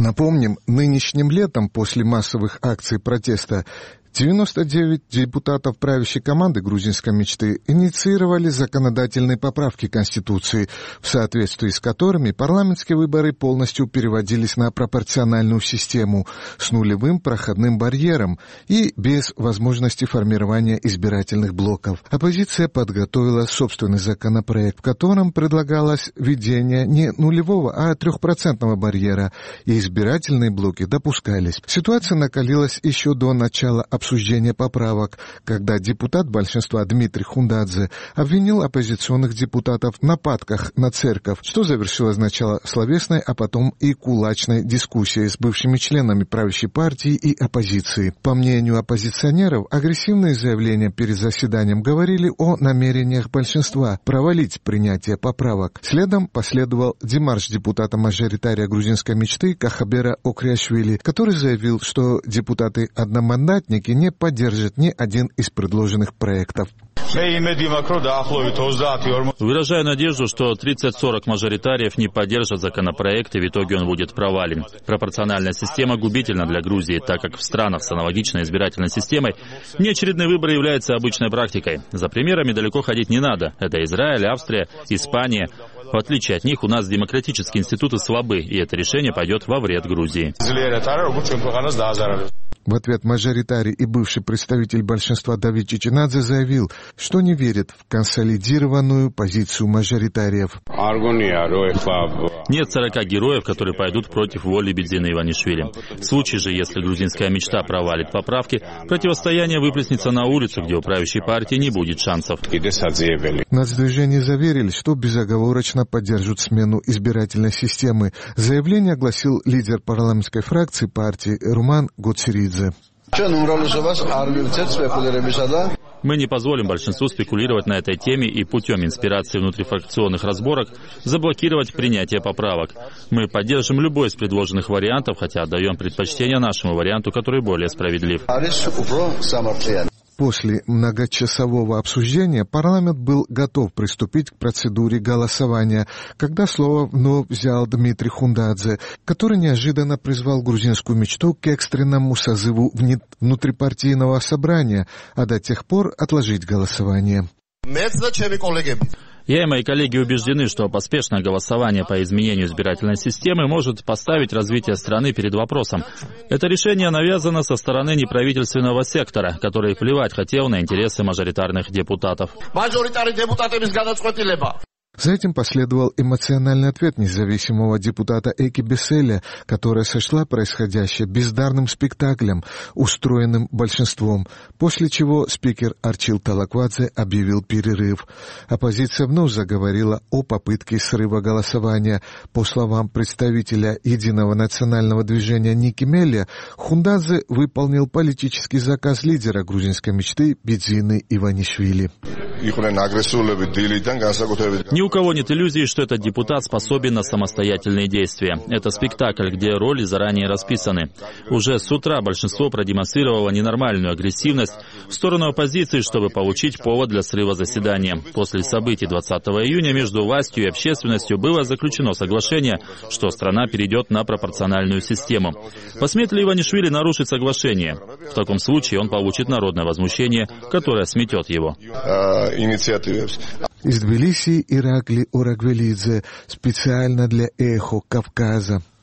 Напомним, нынешним летом после массовых акций протеста 99 депутатов правящей команды грузинской мечты инициировали законодательные поправки Конституции, в соответствии с которыми парламентские выборы полностью переводились на пропорциональную систему с нулевым проходным барьером и без возможности формирования избирательных блоков. Оппозиция подготовила собственный законопроект, в котором предлагалось введение не нулевого, а 3% барьера, и избирательные блоки допускались. Ситуация накалилась еще до начала обсуждения поправок, когда депутат большинства Дмитрий Хундадзе обвинил оппозиционных депутатов в нападках на церковь, что завершилось сначала словесной, а потом и кулачной дискуссией с бывшими членами правящей партии и оппозиции. По мнению оппозиционеров, агрессивные заявления перед заседанием говорили о намерениях большинства провалить принятие поправок. Следом последовал демарш депутата-мажоритария грузинской мечты Кахабера Окриашвили, который заявил, что депутаты-одномандатники не поддержат ни один из предложенных проектов. Выражаю надежду, что 30-40 мажоритариев не поддержат законопроект, и в итоге он будет провален. Пропорциональная система губительна для Грузии, так как в странах с аналогичной избирательной системой неочередные выборы являются обычной практикой. За примерами далеко ходить не надо. Это Израиль, Австрия, Испания. В отличие от них, у нас демократические институты слабы, и это решение пойдет во вред Грузии. В ответ мажоритарий и бывший представитель большинства Давид Чичинадзе заявил, что не верит в консолидированную позицию мажоритариев. Нет 40 героев, которые пойдут против воли Бедзины Иванишвили. В случае же, если грузинская мечта провалит поправки, противостояние выплеснется на улицу, где у правящей партии не будет шансов. Нацдвижение заверили, что безоговорочно поддержат смену избирательной системы. Заявление огласил лидер парламентской фракции партии Руман Гоцеридзе. Мы не позволим большинству спекулировать на этой теме и путем инспирации внутрифракционных разборок заблокировать принятие поправок. Мы поддержим любой из предложенных вариантов, хотя отдаем предпочтение нашему варианту, который более справедлив. После многочасового обсуждения парламент был готов приступить к процедуре голосования, когда слово вновь взял Дмитрий Хундадзе, который неожиданно призвал грузинскую мечту к экстренному созыву внутрипартийного собрания, а до тех пор отложить голосование. Я и мои коллеги убеждены, что поспешное голосование по изменению избирательной системы может поставить развитие страны перед вопросом. Это решение навязано со стороны неправительственного сектора, который плевать хотел на интересы мажоритарных депутатов. За этим последовал эмоциональный ответ независимого депутата Эки Беселя, которая сочла происходящее бездарным спектаклем, устроенным большинством, после чего спикер Арчил Талаквадзе объявил перерыв. Оппозиция вновь заговорила о попытке срыва голосования. По словам представителя Единого национального движения Ники Мелия, Хундадзе выполнил политический заказ лидера грузинской мечты Бедзины Иванишвили. Ни у кого нет иллюзий, что этот депутат способен на самостоятельные действия. Это спектакль, где роли заранее расписаны. Уже с утра большинство продемонстрировало ненормальную агрессивность в сторону оппозиции, чтобы получить повод для срыва заседания. После событий 20 июня между властью и общественностью было заключено соглашение, что страна перейдет на пропорциональную систему. Посмеет ли Иванишвили нарушить соглашение? В таком случае он получит народное возмущение, которое сметет его. Из Тбилиси Иракли Орагвелидзе специально для «Эхо Кавказа».